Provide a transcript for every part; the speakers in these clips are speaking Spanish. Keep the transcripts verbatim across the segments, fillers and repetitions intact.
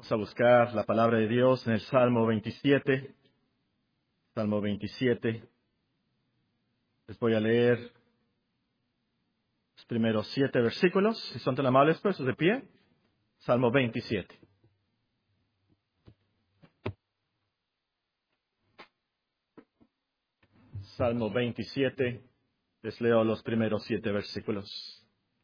Vamos a buscar la palabra de Dios en el Salmo veintisiete. Salmo veintisiete. Les voy a leer los primeros siete versículos. Si son tan amables, puestos de pie. Salmo veintisiete. Salmo veintisiete. Les leo los primeros siete versículos.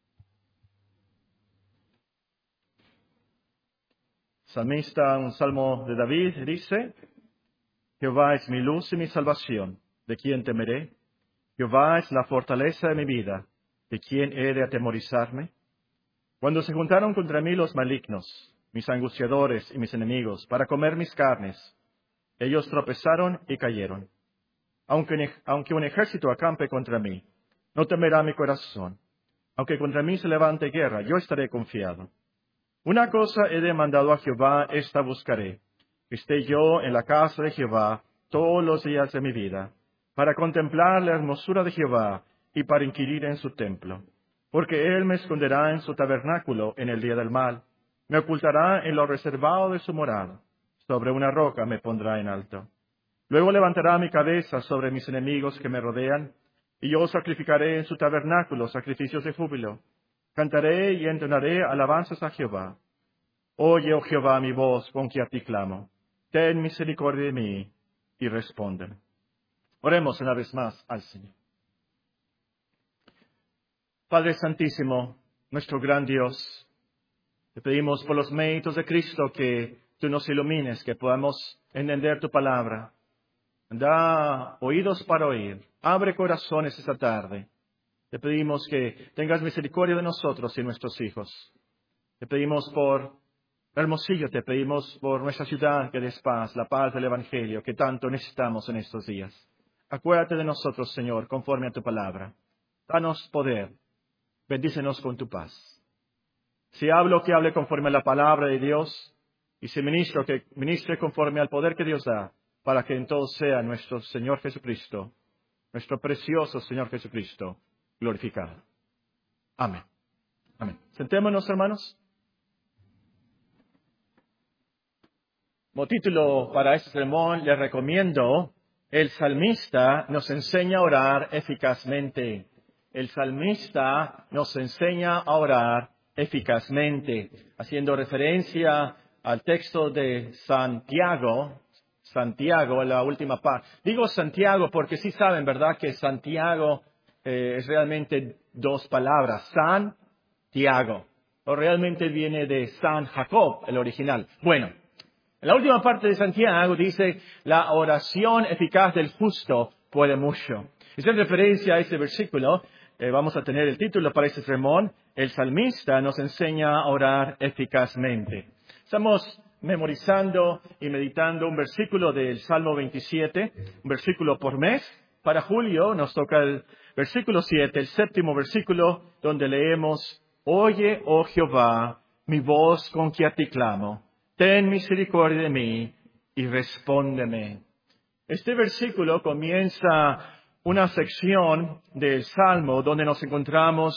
Salmista, un salmo de David, dice: Jehová es mi luz y mi salvación, ¿de quién temeré? Jehová es la fortaleza de mi vida, ¿de quién he de atemorizarme? Cuando se juntaron contra mí los malignos, mis angustiadores y mis enemigos, para comer mis carnes, ellos tropezaron y cayeron. Aunque, aunque un ejército acampe contra mí, no temerá mi corazón. Aunque contra mí se levante guerra, yo estaré confiado. Una cosa he demandado a Jehová, esta buscaré, que esté yo en la casa de Jehová todos los días de mi vida, para contemplar la hermosura de Jehová y para inquirir en su templo. Porque él me esconderá en su tabernáculo en el día del mal, me ocultará en lo reservado de su morada, sobre una roca me pondrá en alto. Luego levantará mi cabeza sobre mis enemigos que me rodean, y yo sacrificaré en su tabernáculo sacrificios de júbilo. Cantaré y entonaré alabanzas a Jehová. Oye, oh Jehová, mi voz con que a ti clamo. Ten misericordia de mí y respóndeme. Oremos una vez más al Señor. Padre Santísimo, nuestro gran Dios, te pedimos por los méritos de Cristo que tú nos ilumines, que podamos entender tu palabra. Da oídos para oír. Abre corazones esta tarde. Te pedimos que tengas misericordia de nosotros y nuestros hijos. Te pedimos por Hermosillo, te pedimos por nuestra ciudad que des paz, la paz del Evangelio que tanto necesitamos en estos días. Acuérdate de nosotros, Señor, conforme a tu palabra. Danos poder. Bendícenos con tu paz. Si hablo, que hable conforme a la palabra de Dios, y si ministro, que ministre conforme al poder que Dios da, para que en todo sea nuestro Señor Jesucristo, nuestro precioso Señor Jesucristo, glorificado. Amén. Amén. Sentémonos, hermanos. Como título para este sermón les recomiendo: El salmista nos enseña a orar eficazmente. El salmista nos enseña a orar eficazmente, haciendo referencia al texto de Santiago. Santiago, la última parte. Digo Santiago porque sí saben, ¿verdad?, que Santiago eh, es realmente dos palabras. Santiago. O realmente viene de San Jacob, el original. Bueno, en la última parte de Santiago dice: la oración eficaz del justo puede mucho. Y en referencia a ese versículo, eh, vamos a tener el título para este sermón: El salmista nos enseña a orar eficazmente. Estamos memorizando y meditando un versículo del Salmo veintisiete, un versículo por mes. Para julio nos toca el versículo siete, el séptimo versículo, donde leemos: Oye, oh Jehová, mi voz con que a ti clamo. Ten misericordia de mí y respóndeme. Este versículo comienza una sección del Salmo donde nos encontramos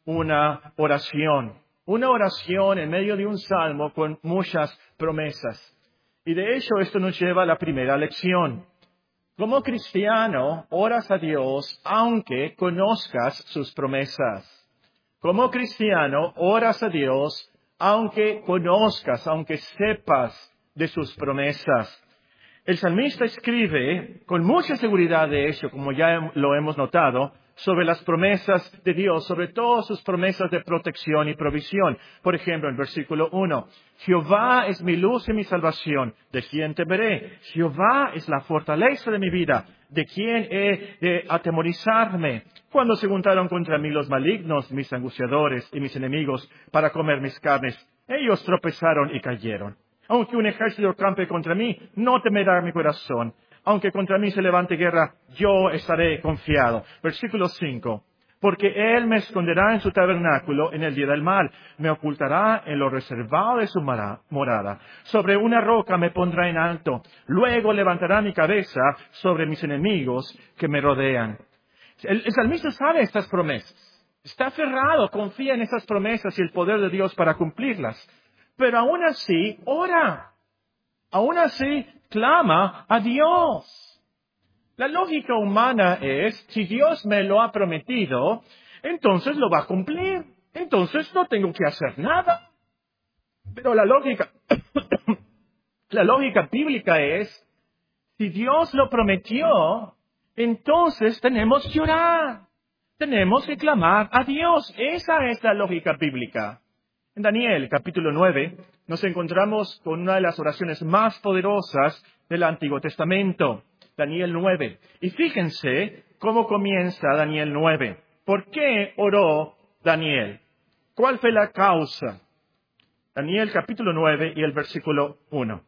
una oración. Una oración en medio de un salmo con muchas promesas. Y de hecho esto nos lleva a la primera lección. Como cristiano, oras a Dios aunque conozcas sus promesas. Como cristiano, oras a Dios aunque conozcas, aunque sepas de sus promesas. El salmista escribe con mucha seguridad de hecho, como ya lo hemos notado, sobre las promesas de Dios, sobre todas sus promesas de protección y provisión. Por ejemplo, en versículo uno, Jehová es mi luz y mi salvación, ¿de quién temeré? Jehová es la fortaleza de mi vida, ¿de quién he de atemorizarme? Cuando se juntaron contra mí los malignos, mis angustiadores y mis enemigos, para comer mis carnes, ellos tropezaron y cayeron. Aunque un ejército campe contra mí, no temerá mi corazón. Aunque contra mí se levante guerra, yo estaré confiado. Versículo cinco. Porque él me esconderá en su tabernáculo en el día del mal. Me ocultará en lo reservado de su morada. Sobre una roca me pondrá en alto. Luego levantará mi cabeza sobre mis enemigos que me rodean. El, el salmista sabe estas promesas. Está aferrado, confía en estas promesas y el poder de Dios para cumplirlas. pero aún así ora. Aún así clama a Dios. La lógica humana es, si Dios me lo ha prometido, entonces lo va a cumplir. Entonces no tengo que hacer nada. Pero la lógica, la lógica bíblica es, si Dios lo prometió, entonces tenemos que orar. Tenemos que clamar a Dios. Esa es la lógica bíblica. En Daniel, capítulo nueve, nos encontramos con una de las oraciones más poderosas del Antiguo Testamento. Daniel nueve. Y fíjense cómo comienza Daniel nueve. ¿Por qué oró Daniel? ¿Cuál fue la causa? Daniel capítulo nueve y el versículo uno.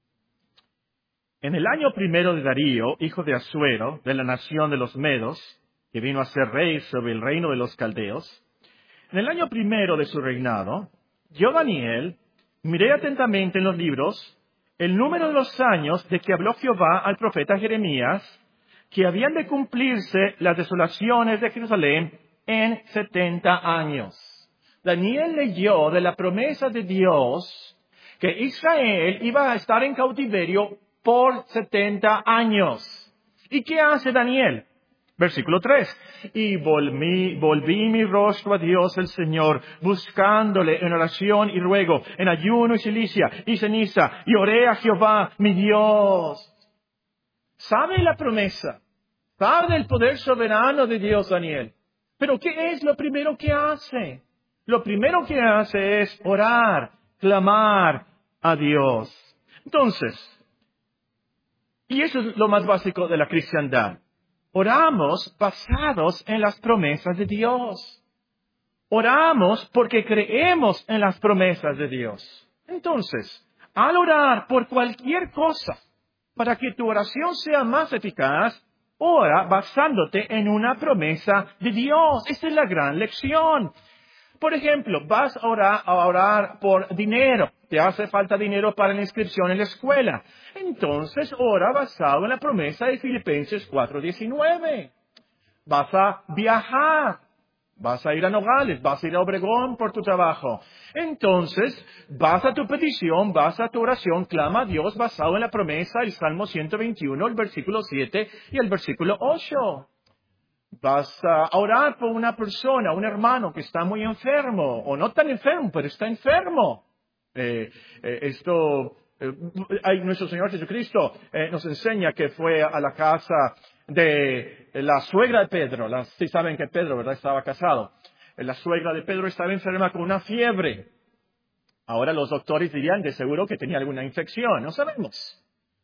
En el año primero de Darío, hijo de Asuero, de la nación de los Medos, que vino a ser rey sobre el reino de los Caldeos, en el año primero de su reinado, yo, Daniel, miré atentamente en los libros el número de los años de que habló Jehová al profeta Jeremías, que habían de cumplirse las desolaciones de Jerusalén en setenta años. Daniel leyó de la promesa de Dios que Israel iba a estar en cautiverio por setenta años. ¿Y qué hace Daniel? Versículo tres. Y volví, volví mi rostro a Dios el Señor, buscándole en oración y ruego, en ayuno y cilicia y ceniza, y oré a Jehová mi Dios. ¿Sabe la promesa? ¿Sabe el poder soberano de Dios, Daniel? Pero ¿qué es lo primero que hace? Lo primero que hace es orar, clamar a Dios. Entonces, y eso es lo más básico de la cristiandad. Oramos basados en las promesas de Dios. Oramos porque creemos en las promesas de Dios. Entonces, al orar por cualquier cosa, para que tu oración sea más eficaz, ora basándote en una promesa de Dios. Esa es la gran lección. Por ejemplo, vas a orar, a orar por dinero. Te hace falta dinero para la inscripción en la escuela. Entonces, ora basado en la promesa de Filipenses cuatro diecinueve. Vas a viajar. Vas a ir a Nogales. Vas a ir a Obregón por tu trabajo. Entonces, vas a tu petición, vas a tu oración, clama a Dios basado en la promesa del Salmo ciento veintiuno, el versículo siete y el versículo ocho. Vas a orar por una persona, un hermano que está muy enfermo, o no tan enfermo, pero está enfermo. Eh, eh, esto, eh, hay, nuestro Señor Jesucristo eh, nos enseña que fue a la casa de la suegra de Pedro. La, sí saben que Pedro, ¿verdad?, estaba casado. Eh, la suegra de Pedro estaba enferma con una fiebre. Ahora los doctores dirían de seguro que tenía alguna infección, no sabemos.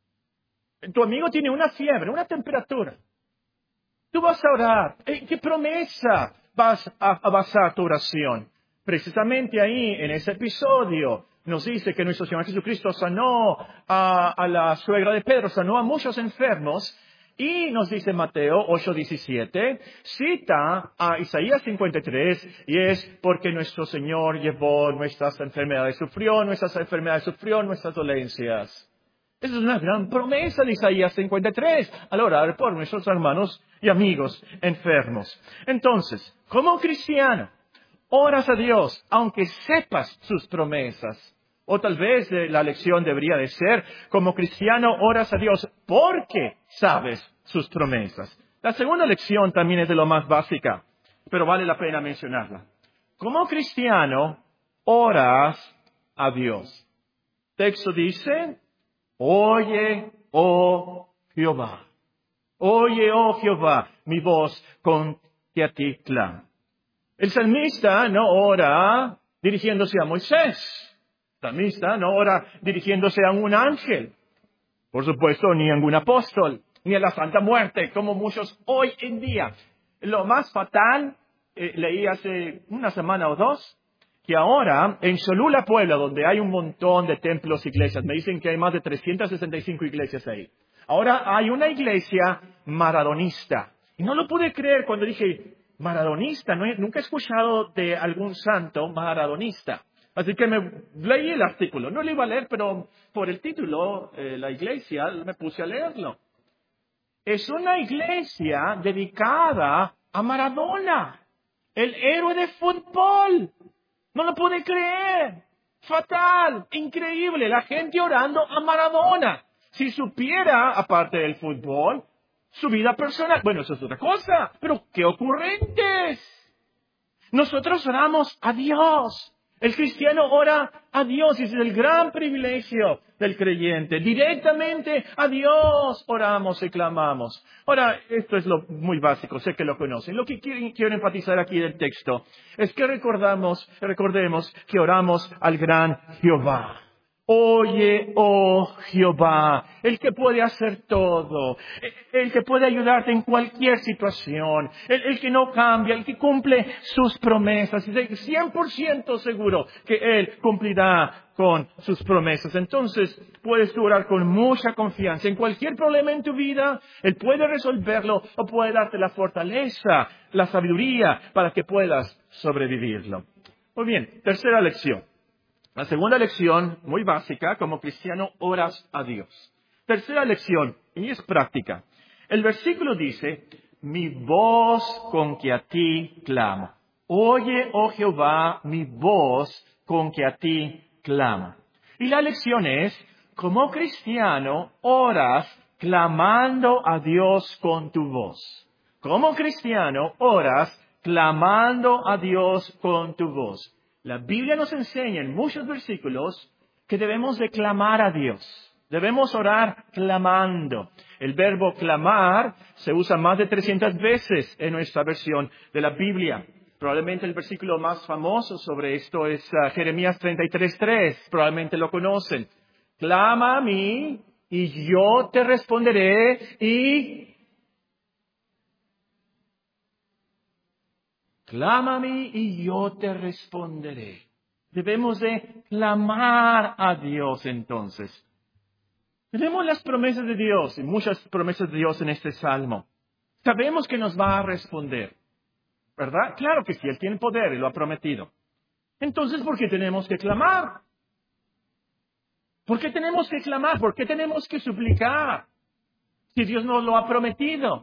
Tu amigo tiene una fiebre, una temperatura. Tú vas a orar. ¿En qué promesa vas a, a basar tu oración? Precisamente ahí, en ese episodio, nos dice que nuestro Señor Jesucristo sanó a, a la suegra de Pedro, sanó a muchos enfermos. Y nos dice Mateo ocho diecisiete, cita a Isaías cincuenta y tres, y es porque nuestro Señor llevó nuestras enfermedades, sufrió nuestras enfermedades, sufrió nuestras dolencias. Esa es una gran promesa de Isaías cincuenta y tres, al orar por nuestros hermanos y amigos enfermos. Entonces, como cristiano, oras a Dios, aunque sepas sus promesas. O tal vez eh, la lección debería de ser, como cristiano, oras a Dios porque sabes sus promesas. La segunda lección también es de lo más básica, pero vale la pena mencionarla. Como cristiano, oras a Dios. Texto dice, oye, oh Jehová. Oye, oh Jehová, mi voz con que a ti clamo. El salmista no ora dirigiéndose a Moisés. El salmista no ora dirigiéndose a un ángel. Por supuesto, ni a ningún apóstol, ni a la Santa Muerte, como muchos hoy en día. Lo más fatal, eh, leí hace una semana o dos, que ahora en Cholula, Puebla, donde hay un montón de templos e iglesias, me dicen que hay más de trescientas sesenta y cinco iglesias ahí. Ahora hay una iglesia maradonista. Y no lo pude creer cuando dije, maradonista, no he, nunca he escuchado de algún santo maradonista. Así que me leí el artículo. No lo iba a leer, pero por el título, eh, la iglesia, me puse a leerlo. Es una iglesia dedicada a Maradona, el héroe de fútbol. No lo pude creer. Fatal, increíble, la gente orando a Maradona. Si supiera, aparte del fútbol, su vida personal, bueno, eso es otra cosa, pero qué ocurrentes. Nosotros oramos a Dios. El cristiano ora a Dios y ese es el gran privilegio del creyente. Directamente a Dios oramos y clamamos. Ahora, esto es lo muy básico, sé que lo conocen. Lo que quiero, quiero enfatizar aquí del texto es que recordamos, recordemos que oramos al gran Jehová. Oye, oh Jehová, el que puede hacer todo, el que puede ayudarte en cualquier situación, el, el que no cambia, el que cumple sus promesas, y cien por ciento seguro que Él cumplirá con sus promesas. Entonces, puedes tú orar con mucha confianza. En cualquier problema en tu vida, Él puede resolverlo o puede darte la fortaleza, la sabiduría para que puedas sobrevivirlo. Muy bien, tercera lección. La segunda lección, muy básica, como cristiano oras a Dios. Tercera lección, y es práctica. El versículo dice, mi voz con que a ti clamo. Oye, oh Jehová, mi voz con que a ti clamo. Y la lección es, como cristiano oras clamando a Dios con tu voz. Como cristiano oras clamando a Dios con tu voz. La Biblia nos enseña en muchos versículos que debemos de clamar a Dios. Debemos orar clamando. El verbo clamar se usa más de trescientas veces en nuestra versión de la Biblia. Probablemente el versículo más famoso sobre esto es uh, Jeremías treinta y tres tres. Probablemente lo conocen. Clama a mí y yo te responderé y... Clama a mí y yo te responderé. Debemos de clamar a Dios entonces. Tenemos las promesas de Dios y muchas promesas de Dios en este salmo. Sabemos que nos va a responder, ¿verdad? Claro que sí, Él tiene poder y lo ha prometido. Entonces, ¿por qué tenemos que clamar? ¿Por qué tenemos que clamar? ¿Por qué tenemos que suplicar? Si Dios nos lo ha prometido.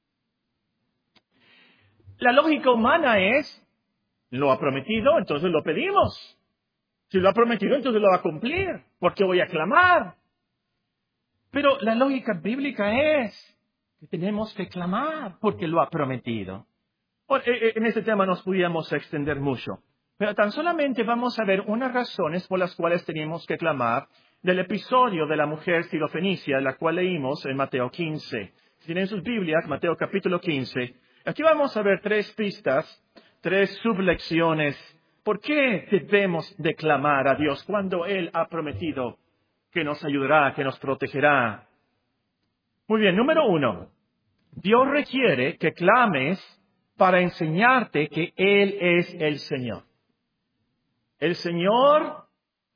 La lógica humana es, lo ha prometido, entonces lo pedimos. Si lo ha prometido, entonces lo va a cumplir. ¿Por qué voy a clamar? Pero la lógica bíblica es que tenemos que clamar porque lo ha prometido. En este tema nos podríamos extender mucho. Pero tan solamente vamos a ver unas razones por las cuales tenemos que clamar del episodio de la mujer sirofenicia, la cual leímos en Mateo quince. Si tienen sus Biblias, Mateo capítulo quince. Aquí vamos a ver tres pistas, tres sublecciones. ¿Por qué debemos de clamar a Dios cuando Él ha prometido que nos ayudará, que nos protegerá? Muy bien, número uno. Dios requiere que clames para enseñarte que Él es el Señor. El Señor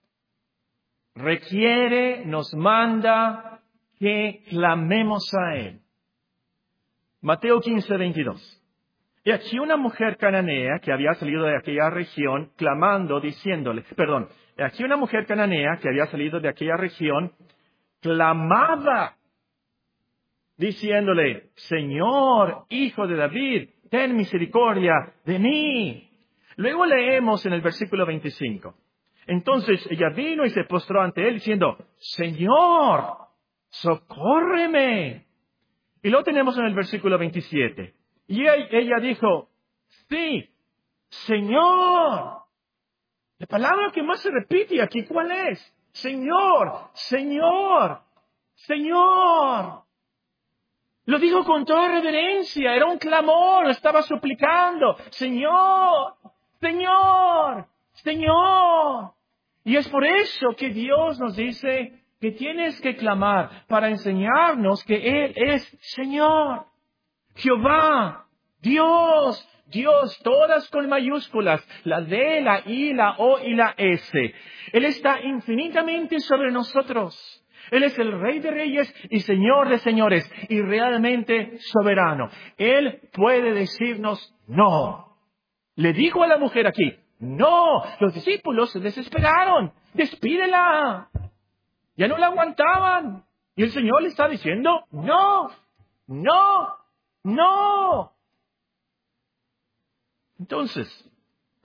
requiere, nos manda que clamemos a Él. Mateo quince, veintidós. Y aquí una mujer cananea que había salido de aquella región clamando, diciéndole, perdón, aquí una mujer cananea que había salido de aquella región clamaba, diciéndole, Señor, Hijo de David, ten misericordia de mí. Luego leemos en el versículo veinticinco. Entonces ella vino y se postró ante él diciendo, Señor, socórreme. Y lo tenemos en el versículo veintisiete. Y ella dijo, sí, Señor. La palabra que más se repite aquí, ¿cuál es? Señor, Señor, Señor. Lo dijo con toda reverencia, era un clamor, estaba suplicando, Señor, Señor, Señor. Y es por eso que Dios nos dice que tienes que clamar para enseñarnos que Él es Señor. Jehová, Dios, Dios, todas con mayúsculas, la D, la I, la O y la S. Él está infinitamente sobre nosotros. Él es el Rey de Reyes y Señor de Señores y realmente soberano. Él puede decirnos no. Le dijo a la mujer aquí, no. Los discípulos se desesperaron. Despídela. Ya no la aguantaban. Y el Señor le está diciendo, no, no, no. Entonces,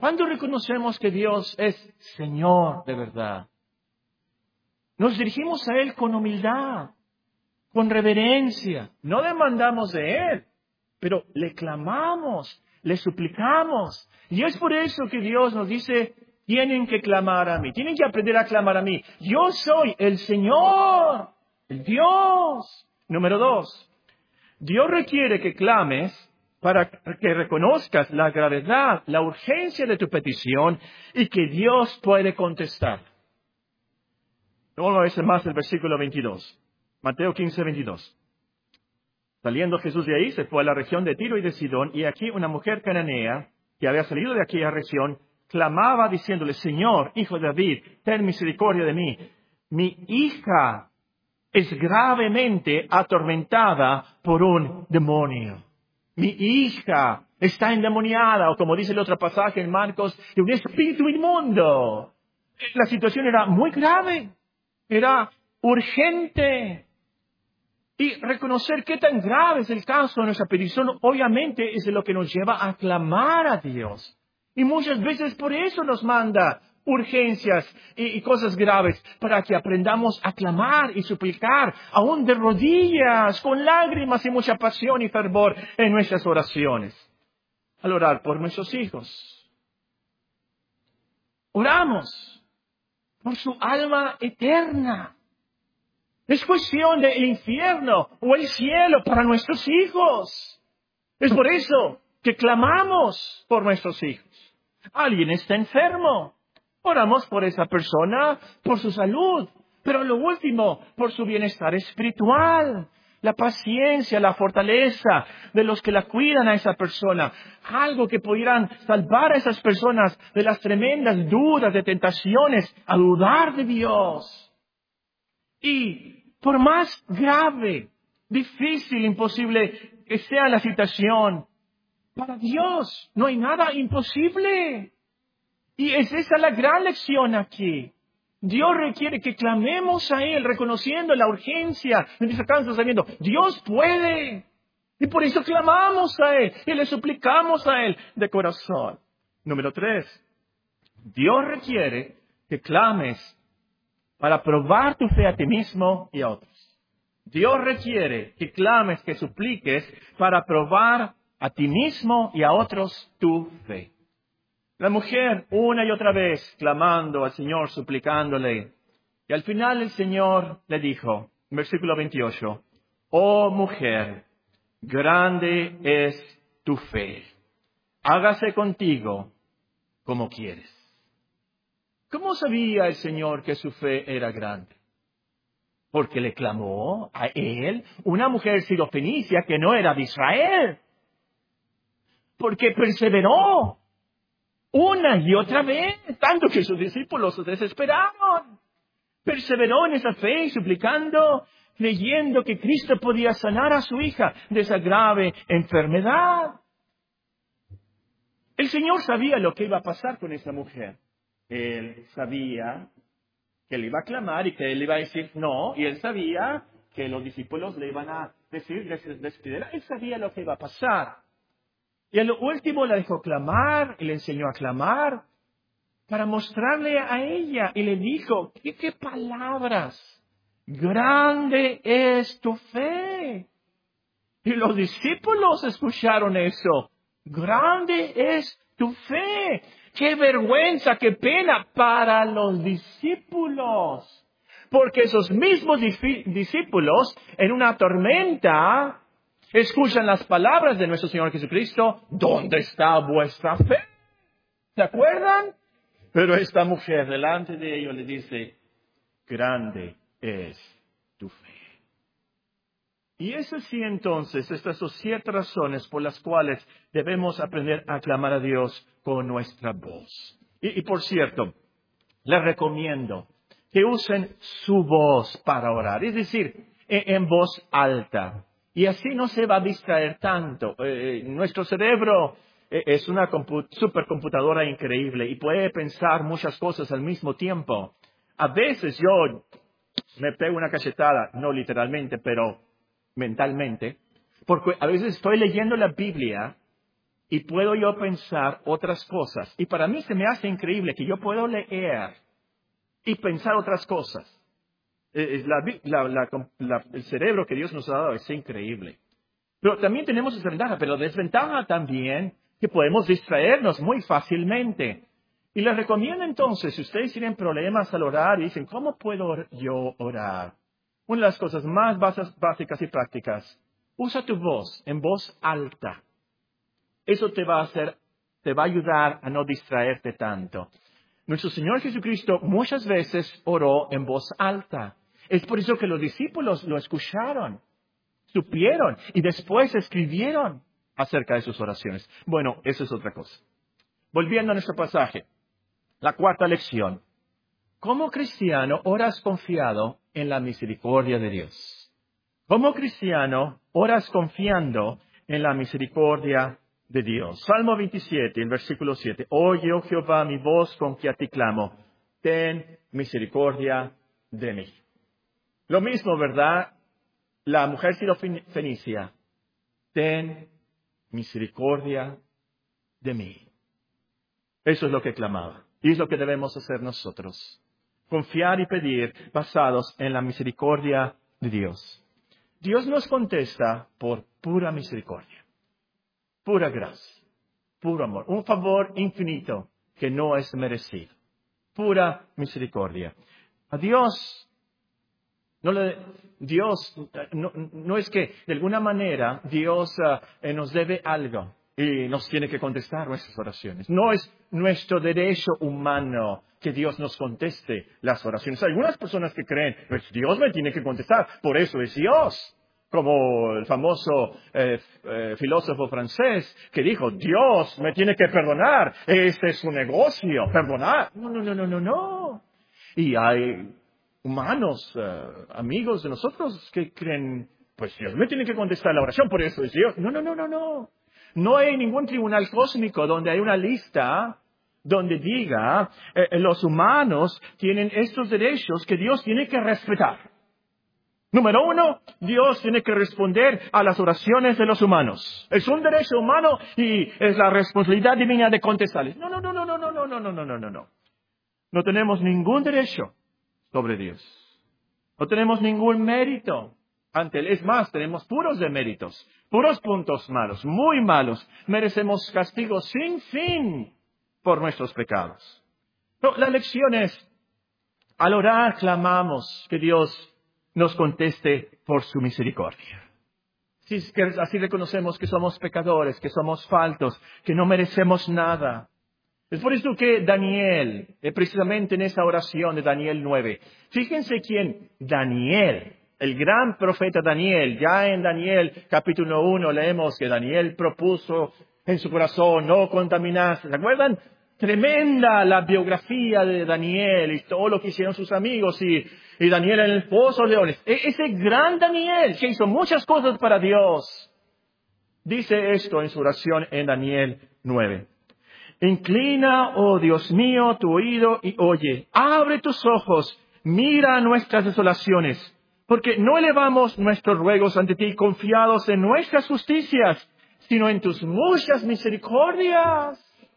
¿Cuándo reconocemos que Dios es Señor de verdad? Nos dirigimos a Él con humildad, con reverencia. No demandamos de Él, pero le clamamos, le suplicamos. Y es por eso que Dios nos dice, tienen que clamar a mí, tienen que aprender a clamar a mí. Yo soy el Señor, el Dios. Número dos, Dios requiere que clames para que reconozcas la gravedad, la urgencia de tu petición y que Dios puede contestar. Una vez más el versículo veintidós. Mateo quince, veintidós. Saliendo Jesús de ahí, se fue a la región de Tiro y de Sidón, y aquí una mujer cananea, que había salido de aquella región, clamaba diciéndole, Señor, hijo de David, ten misericordia de mí. Mi hija es gravemente atormentada por un demonio. Mi hija está endemoniada, o como dice el otro pasaje en Marcos, de un espíritu inmundo. La situación era muy grave, era urgente. Y reconocer qué tan grave es el caso de nuestra petición, obviamente es lo que nos lleva a clamar a Dios. Y muchas veces por eso nos manda urgencias y, y cosas graves, para que aprendamos a clamar y suplicar, aún de rodillas, con lágrimas y mucha pasión y fervor en nuestras oraciones. Al orar por nuestros hijos, oramos por su alma eterna. Es cuestión del infierno o el cielo para nuestros hijos. Es por eso que clamamos por nuestros hijos. Alguien está enfermo. Oramos por esa persona, por su salud, pero lo último, por su bienestar espiritual, la paciencia, la fortaleza de los que la cuidan a esa persona, algo que pudieran salvar a esas personas de las tremendas dudas, de tentaciones, a dudar de Dios. Y por más grave, difícil, imposible que sea la situación, para Dios no hay nada imposible. Y es esa la gran lección aquí. Dios requiere que clamemos a Él, reconociendo la urgencia de nuestra causa, sabiendo, Dios puede. Y por eso clamamos a Él y le suplicamos a Él de corazón. Número tres, Dios requiere que clames para probar tu fe a ti mismo y a otros. Dios requiere que clames, que supliques para probar a ti mismo y a otros tu fe. La mujer, una y otra vez, clamando al Señor, suplicándole. Y al final el Señor le dijo, en versículo veintiocho, oh mujer, grande es tu fe. Hágase contigo como quieres. ¿Cómo sabía el Señor que su fe era grande? Porque le clamó a Él una mujer sirofenicia que no era de Israel. Porque perseveró una y otra vez, tanto que sus discípulos se desesperaron. Perseveró en esa fe, suplicando, creyendo que Cristo podía sanar a su hija de esa grave enfermedad. El Señor sabía lo que iba a pasar con esa mujer. Él sabía que le iba a clamar y que él le iba a decir no, y él sabía que los discípulos le iban a decir, despedir. Él sabía lo que iba a pasar. Y a lo último la dejó clamar y le enseñó a clamar para mostrarle a ella. Y le dijo, ¿qué, qué palabras? Grande es tu fe. Y los discípulos escucharon eso. Grande es tu fe. ¡Qué vergüenza, qué pena para los discípulos! Porque esos mismos discípulos, en una tormenta, escuchan las palabras de nuestro Señor Jesucristo, ¿dónde está vuestra fe? ¿Se acuerdan? Pero esta mujer delante de ellos le dice, grande es tu fe. Y es así entonces, estas son siete razones por las cuales debemos aprender a clamar a Dios con nuestra voz. Y, y por cierto, les recomiendo que usen su voz para orar, es decir, en, en voz alta. Y así no se va a distraer tanto. Eh, nuestro cerebro eh, es una compu- supercomputadora increíble y puede pensar muchas cosas al mismo tiempo. A veces yo me pego una cachetada, no literalmente, pero mentalmente, porque a veces estoy leyendo la Biblia y puedo yo pensar otras cosas. Y para mí se me hace increíble que yo puedo leer y pensar otras cosas. Eh, La, la, la, la, el cerebro que Dios nos ha dado es increíble. Pero también tenemos esa ventaja, pero desventaja también que podemos distraernos muy fácilmente. Y les recomiendo entonces, si ustedes tienen problemas al orar y dicen, ¿cómo puedo yo orar? Una de las cosas más básicas y prácticas, usa tu voz en voz alta. Eso te va a hacer, te va a ayudar a no distraerte tanto. Nuestro Señor Jesucristo muchas veces oró en voz alta. Es por eso que los discípulos lo escucharon, supieron y después escribieron acerca de sus oraciones. Bueno, eso es otra cosa. Volviendo a nuestro pasaje, la cuarta lección. Como cristiano, oras confiado en la misericordia de Dios. Como cristiano, oras confiando en la misericordia de Dios. Salmo veintisiete, el versículo siete. Oye, oh Jehová, mi voz con que a ti clamo. Ten misericordia de mí. Lo mismo, ¿verdad? La mujer sirofenicia. Ten misericordia de mí. Eso es lo que clamaba. Y es lo que debemos hacer nosotros. Confiar y pedir basados en la misericordia de Dios. Dios nos contesta por pura misericordia, pura gracia, puro amor. Un favor infinito que no es merecido. Pura misericordia. A Dios, no le, Dios, no, no es que de alguna manera Dios uh, nos debe algo y nos tiene que contestar nuestras oraciones. No es nuestro derecho humano que Dios nos conteste las oraciones. Hay algunas personas que creen, pues Dios me tiene que contestar, por eso es Dios. Como el famoso eh, eh, filósofo francés que dijo, Dios me tiene que perdonar, este es su negocio, perdonar. No, no, no, no, no, no. Y hay humanos, eh, amigos de nosotros que creen, pues Dios me tiene que contestar la oración, por eso es Dios. No, no, no, no, no. No hay ningún tribunal cósmico donde hay una lista donde diga, eh, los humanos tienen estos derechos que Dios tiene que respetar. Número uno, Dios tiene que responder a las oraciones de los humanos. Es un derecho humano y es la responsabilidad divina de contestarles. No, no, no, no, no, no, no, no, no, no, no, no, no. No tenemos ningún derecho sobre Dios. No tenemos ningún mérito ante Él. Es más, tenemos puros deméritos, puros puntos malos, muy malos. Merecemos castigo sin fin por nuestros pecados. No, la lección es, al orar clamamos que Dios nos conteste por su misericordia. Si es que así reconocemos que somos pecadores, que somos faltos, que no merecemos nada. Es por eso que Daniel, eh, precisamente en esa oración de Daniel nueve, fíjense quién, Daniel, el gran profeta Daniel, ya en Daniel capítulo uno leemos que Daniel propuso en su corazón no contaminarse. ¿Se acuerdan? Tremenda la biografía de Daniel y todo lo que hicieron sus amigos y, y Daniel en el pozo de leones. E- ese gran Daniel que hizo muchas cosas para Dios, dice esto en su oración en Daniel nueve. Inclina, oh Dios mío, tu oído y oye. Abre tus ojos, mira nuestras desolaciones, porque no elevamos nuestros ruegos ante ti confiados en nuestras justicias, sino en tus muchas misericordias.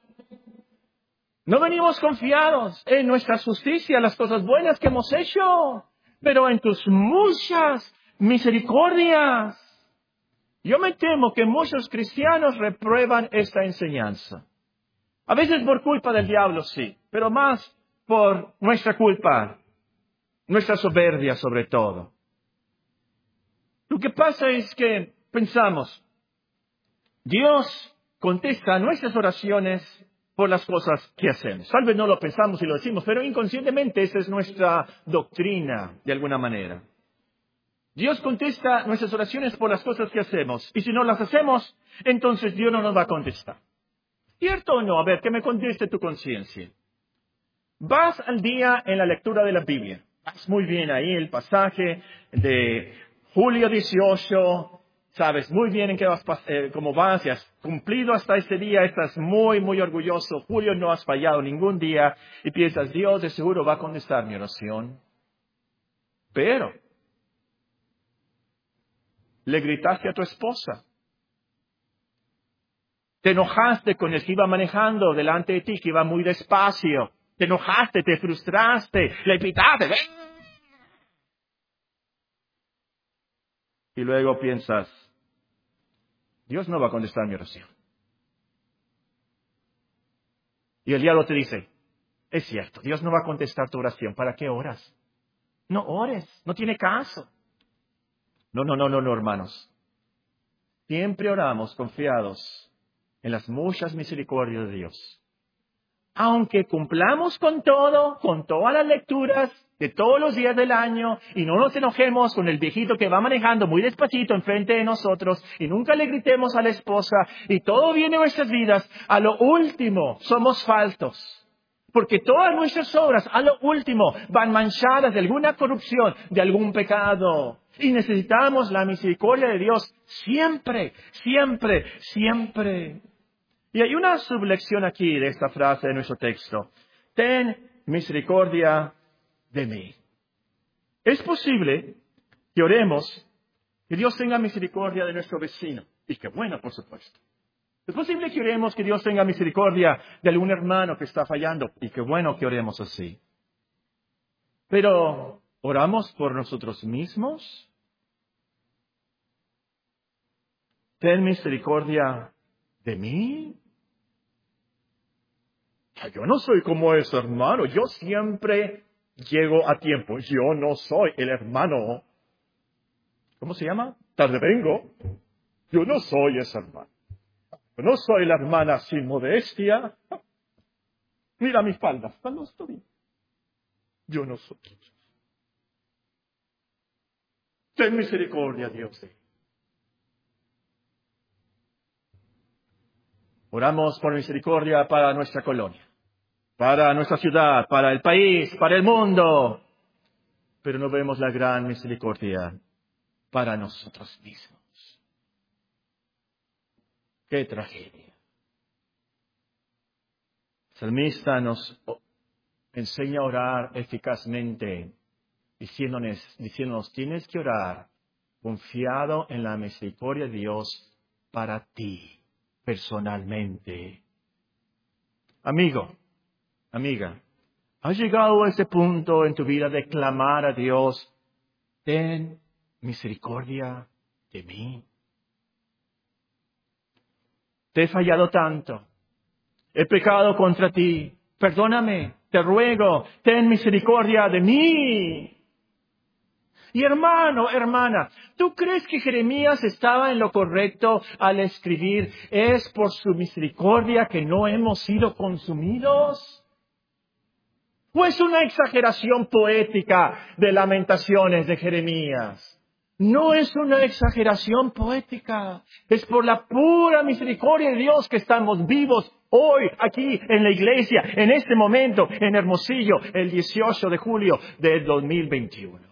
No venimos confiados en nuestras justicias, las cosas buenas que hemos hecho, pero en tus muchas misericordias. Yo me temo que muchos cristianos reprueban esta enseñanza. A veces por culpa del diablo, sí, pero más por nuestra culpa, nuestra soberbia sobre todo. Lo que pasa es que pensamos, Dios contesta nuestras oraciones por las cosas que hacemos. Tal vez no lo pensamos y lo decimos, pero inconscientemente esa es nuestra doctrina, de alguna manera. Dios contesta nuestras oraciones por las cosas que hacemos, y si no las hacemos, entonces Dios no nos va a contestar. ¿Cierto o no? A ver, que me conteste tu conciencia. Vas al día en la lectura de la Biblia. Vas muy bien ahí, el pasaje de julio dieciocho. Sabes muy bien en qué vas, eh, cómo vas y has cumplido hasta este día. Estás muy, muy orgulloso. Julio, no has fallado ningún día. Y piensas, Dios de seguro va a contestar mi oración. Pero le gritaste a tu esposa. Te enojaste con el que iba manejando delante de ti, que iba muy despacio. Te enojaste, te frustraste, le pitaste. ¡Ven! Y luego piensas, Dios no va a contestar mi oración. Y el diablo te dice, es cierto, Dios no va a contestar tu oración. ¿Para qué oras? No ores, no tiene caso. No, no, no, no, no, hermanos. Siempre oramos confiados en las muchas misericordias de Dios. Aunque cumplamos con todo, con todas las lecturas de todos los días del año, y no nos enojemos con el viejito que va manejando muy despacito enfrente de nosotros, y nunca le gritemos a la esposa, y todo viene en nuestras vidas, a lo último somos faltos. Porque todas nuestras obras, a lo último, van manchadas de alguna corrupción, de algún pecado. Y necesitamos la misericordia de Dios siempre, siempre, siempre. Y hay una sublección aquí de esta frase de nuestro texto. Ten misericordia de mí. Es posible que oremos que Dios tenga misericordia de nuestro vecino. Y qué bueno, por supuesto. Es posible que oremos que Dios tenga misericordia de algún hermano que está fallando. Y qué bueno que oremos así. Pero, ¿oramos por nosotros mismos? Ten misericordia de mí. Yo no soy como ese hermano. Yo siempre llego a tiempo. Yo no soy el hermano. ¿Cómo se llama? Tarde vengo. Yo no soy ese hermano. Yo no soy la hermana sin modestia. Mira mi falda. No estoy bien. Yo no soy. Ten misericordia, Dios. Oramos por misericordia para nuestra colonia, para nuestra ciudad, para el país, para el mundo. Pero no vemos la gran misericordia para nosotros mismos. ¡Qué tragedia! El salmista nos enseña a orar eficazmente, diciéndonos, diciéndonos, tienes que orar confiado en la misericordia de Dios para ti, personalmente. Amigo, amiga, ¿has llegado a ese punto en tu vida de clamar a Dios, ten misericordia de mí? Te he fallado tanto, he pecado contra ti, perdóname, te ruego, ten misericordia de mí. Y hermano, hermana, ¿tú crees que Jeremías estaba en lo correcto al escribir, es por su misericordia que no hemos sido consumidos? ¿O es una exageración poética de Lamentaciones de Jeremías? No es una exageración poética. Es por la pura misericordia de Dios que estamos vivos hoy, aquí, en la iglesia, en este momento, en Hermosillo, el dieciocho de julio del dos mil veintiuno.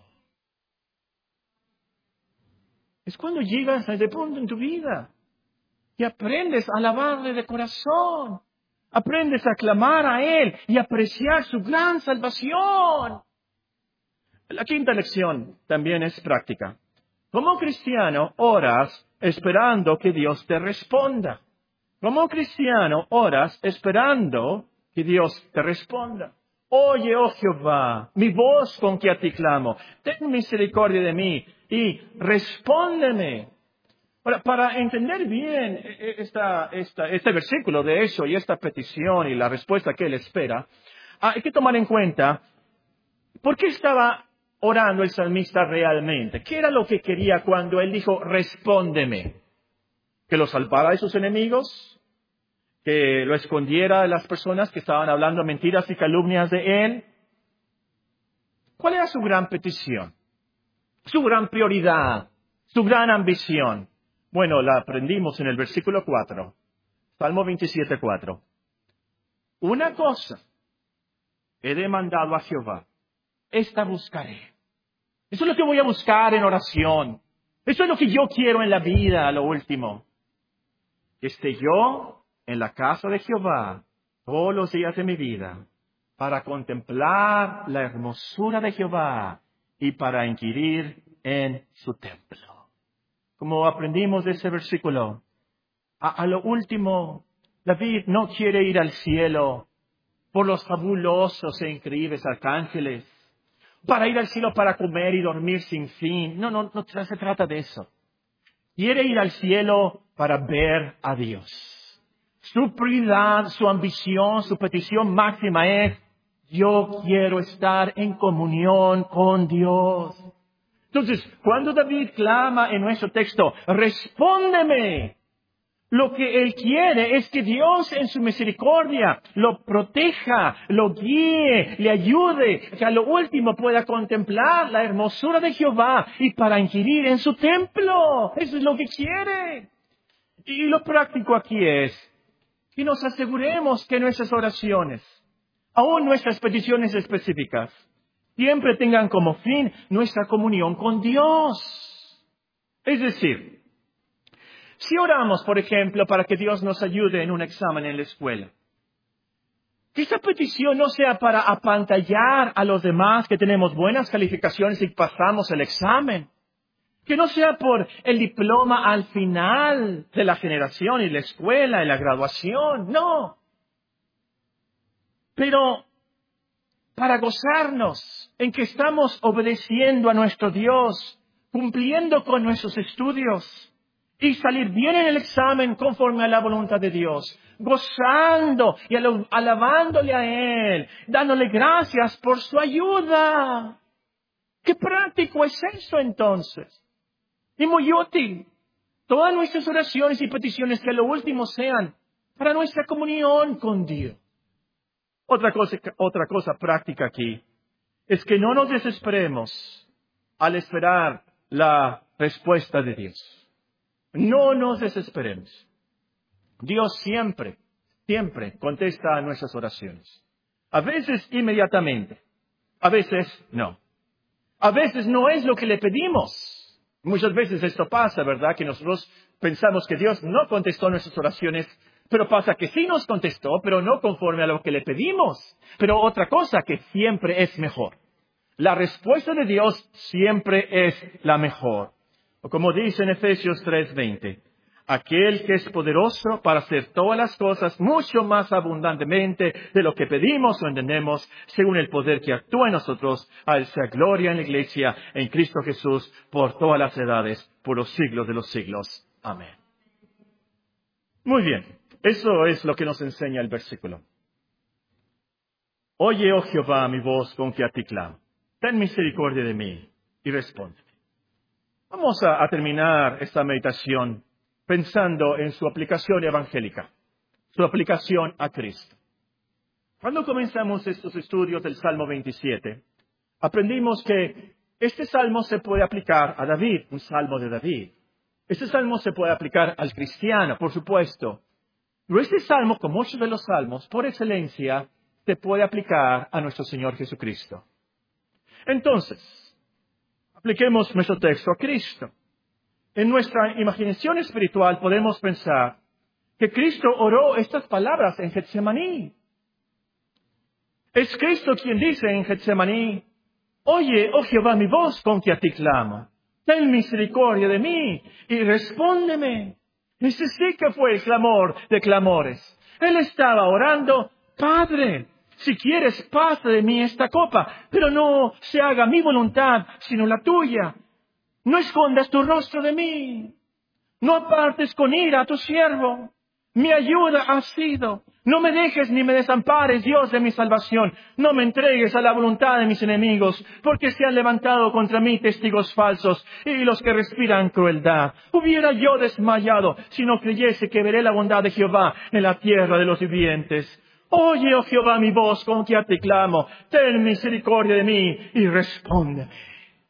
Es cuando llegas a ese punto en tu vida y aprendes a alabarle de corazón. Aprendes a clamar a Él y apreciar su gran salvación. La quinta lección también es práctica. Como cristiano, oras esperando que Dios te responda. Como cristiano, oras esperando que Dios te responda. Oye, oh Jehová, mi voz con que a ti clamo. Ten misericordia de mí y respóndeme. Ahora, para entender bien esta, esta, este versículo de eso y esta petición y la respuesta que Él espera, hay que tomar en cuenta por qué estaba orando el salmista realmente. ¿Qué era lo que quería cuando Él dijo, respóndeme? ¿Que lo salvara de sus enemigos? ¿Que lo escondiera de las personas que estaban hablando mentiras y calumnias de Él? ¿Cuál era su gran petición? Su gran prioridad, su gran ambición. Bueno, la aprendimos en el versículo cuatro. Salmo veintisiete, cuatro. Una cosa he demandado a Jehová, esta buscaré. Eso es lo que voy a buscar en oración. Eso es lo que yo quiero en la vida, a lo último. Que esté yo en la casa de Jehová todos los días de mi vida para contemplar la hermosura de Jehová y para inquirir en su templo. Como aprendimos de ese versículo, A, a lo último, David no quiere ir al cielo por los fabulosos e increíbles arcángeles, para ir al cielo para comer y dormir sin fin. No, no, no se trata de eso. Quiere ir al cielo para ver a Dios. Su prioridad, su ambición, su petición máxima es: yo quiero estar en comunión con Dios. Entonces, cuando David clama en nuestro texto, respóndeme, lo que él quiere es que Dios en su misericordia lo proteja, lo guíe, le ayude, que a lo último pueda contemplar la hermosura de Jehová y para inquirir en su templo. Eso es lo que quiere. Y lo práctico aquí es que nos aseguremos que nuestras oraciones, aún nuestras peticiones específicas, siempre tengan como fin nuestra comunión con Dios. Es decir, si oramos, por ejemplo, para que Dios nos ayude en un examen en la escuela, que esa petición no sea para apantallar a los demás que tenemos buenas calificaciones y pasamos el examen. Que no sea por el diploma al final de la generación y la escuela y la graduación, no. Pero para gozarnos en que estamos obedeciendo a nuestro Dios, cumpliendo con nuestros estudios y salir bien en el examen conforme a la voluntad de Dios, gozando y alabándole a Él, dándole gracias por su ayuda. ¡Qué práctico es eso entonces! Y muy útil. Todas nuestras oraciones y peticiones que a lo último sean para nuestra comunión con Dios. Otra cosa, otra cosa práctica aquí es que no nos desesperemos al esperar la respuesta de Dios. No nos desesperemos. Dios siempre, siempre contesta a nuestras oraciones. A veces inmediatamente, a veces no. A veces no es lo que le pedimos. Muchas veces esto pasa, ¿verdad? Que nosotros pensamos que Dios no contestó nuestras oraciones, pero pasa que sí nos contestó, pero no conforme a lo que le pedimos. Pero otra cosa que siempre es mejor. La respuesta de Dios siempre es la mejor. O como dice en Efesios tres veinte, aquel que es poderoso para hacer todas las cosas mucho más abundantemente de lo que pedimos o entendemos, según el poder que actúa en nosotros, a él sea gloria en la Iglesia, en Cristo Jesús, por todas las edades, por los siglos de los siglos. Amén. Muy bien, eso es lo que nos enseña el versículo. Oye, oh Jehová, mi voz con que a ti clamo. Ten misericordia de mí y responde. Vamos a, a terminar esta meditación pensando en su aplicación evangélica, su aplicación a Cristo. Cuando comenzamos estos estudios del Salmo veintisiete, aprendimos que este salmo se puede aplicar a David, un salmo de David. Este salmo se puede aplicar al cristiano, por supuesto. Pero este salmo, como muchos de los salmos, por excelencia, se puede aplicar a nuestro Señor Jesucristo. Entonces, apliquemos nuestro texto a Cristo. En nuestra imaginación espiritual podemos pensar que Cristo oró estas palabras en Getsemaní. Es Cristo quien dice en Getsemaní, oye, oh Jehová, mi voz con que a ti clamo. Ten misericordia de mí y respóndeme. Ese sí que fue el clamor de clamores. Él estaba orando, Padre, si quieres, pasa de mí esta copa, pero no se haga mi voluntad, sino la tuya. No escondas tu rostro de mí. No apartes con ira a tu siervo. Mi ayuda has sido. No me dejes ni me desampares, Dios de mi salvación. No me entregues a la voluntad de mis enemigos, porque se han levantado contra mí testigos falsos y los que respiran crueldad. Hubiera yo desmayado si no creyese que veré la bondad de Jehová en la tierra de los vivientes. Oye, oh Jehová, mi voz con que a ti clamo. Ten misericordia de mí y respóndeme.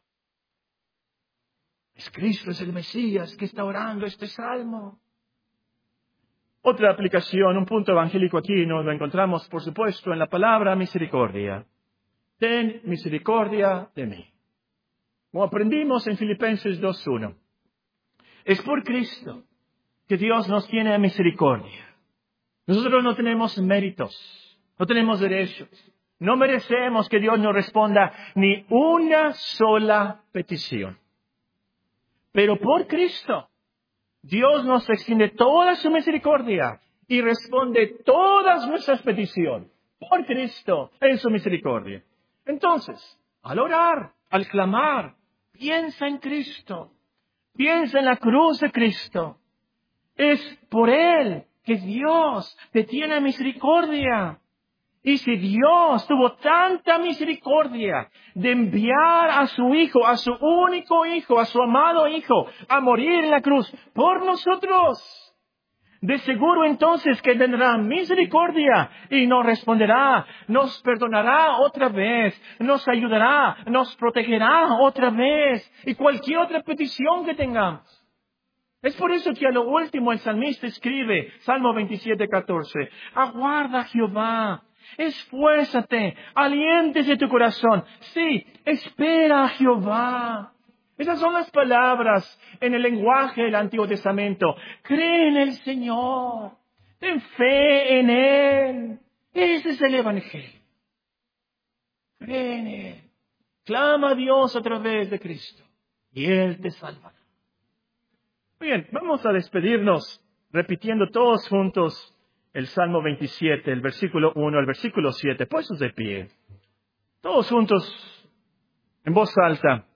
Es Cristo, es el Mesías que está orando este salmo. Otra aplicación, un punto evangélico aquí, nos lo encontramos, por supuesto, en la palabra misericordia. Ten misericordia de mí. Como aprendimos en Filipenses dos uno. Es por Cristo que Dios nos tiene misericordia. Nosotros no tenemos méritos, no tenemos derechos. No merecemos que Dios nos responda ni una sola petición. Pero por Cristo, Dios nos extiende toda su misericordia y responde todas nuestras peticiones por Cristo en su misericordia. Entonces, al orar, al clamar, piensa en Cristo. Piensa en la cruz de Cristo. Es por Él que Dios te tiene misericordia. Y si Dios tuvo tanta misericordia de enviar a su Hijo, a su único Hijo, a su amado Hijo, a morir en la cruz por nosotros, de seguro entonces que tendrá misericordia y nos responderá, nos perdonará otra vez, nos ayudará, nos protegerá otra vez y cualquier otra petición que tengamos. Es por eso que a lo último el salmista escribe, Salmo veintisiete, catorce, aguarda a Jehová, esfuérzate, aliéntese tu corazón. Sí, espera a Jehová. Esas son las palabras en el lenguaje del Antiguo Testamento. Cree en el Señor. Ten fe en Él. Ese es el Evangelio. Cree en Él. Clama a Dios a través de Cristo. Y Él te salvará. Bien, vamos a despedirnos repitiendo todos juntos el Salmo veintisiete, el versículo uno al versículo siete, puestos de pie. Todos juntos, en voz alta.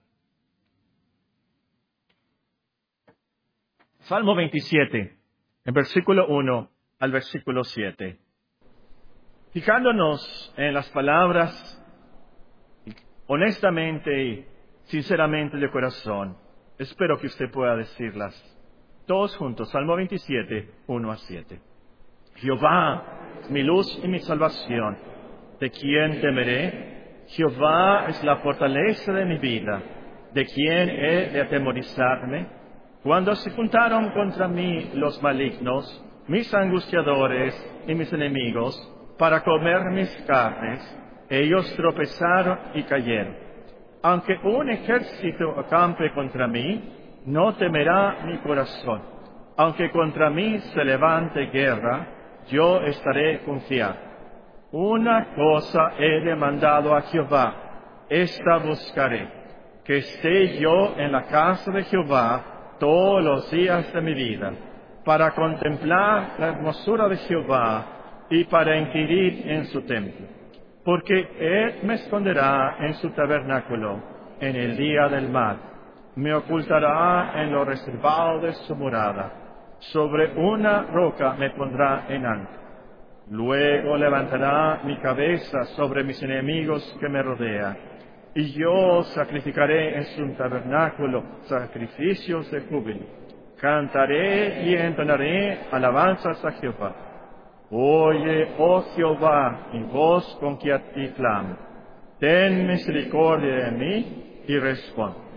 Salmo veintisiete, en versículo uno al versículo siete. Fijándonos en las palabras, honestamente y sinceramente de corazón, espero que usted pueda decirlas. Todos juntos, Salmo veintisiete, uno a siete. Jehová es mi luz y mi salvación. ¿De quién temeré? Jehová es la fortaleza de mi vida. ¿De quién he de atemorizarme? Cuando se juntaron contra mí los malignos, mis angustiadores y mis enemigos, para comer mis carnes, ellos tropezaron y cayeron. Aunque un ejército acampe contra mí, no temerá mi corazón. Aunque contra mí se levante guerra, yo estaré confiado. Una cosa he demandado a Jehová, esta buscaré, que esté yo en la casa de Jehová todos los días de mi vida, para contemplar la hermosura de Jehová y para inquirir en su templo. Porque Él me esconderá en su tabernáculo en el día del mal, me ocultará en lo reservado de su morada, sobre una roca me pondrá en alto. Luego levantará mi cabeza sobre mis enemigos que me rodean, y yo sacrificaré en su tabernáculo sacrificios de júbilo. Cantaré y entonaré alabanzas a Jehová. Oye, oh Jehová, mi voz con que a ti clamo. Ten misericordia de mí y responde.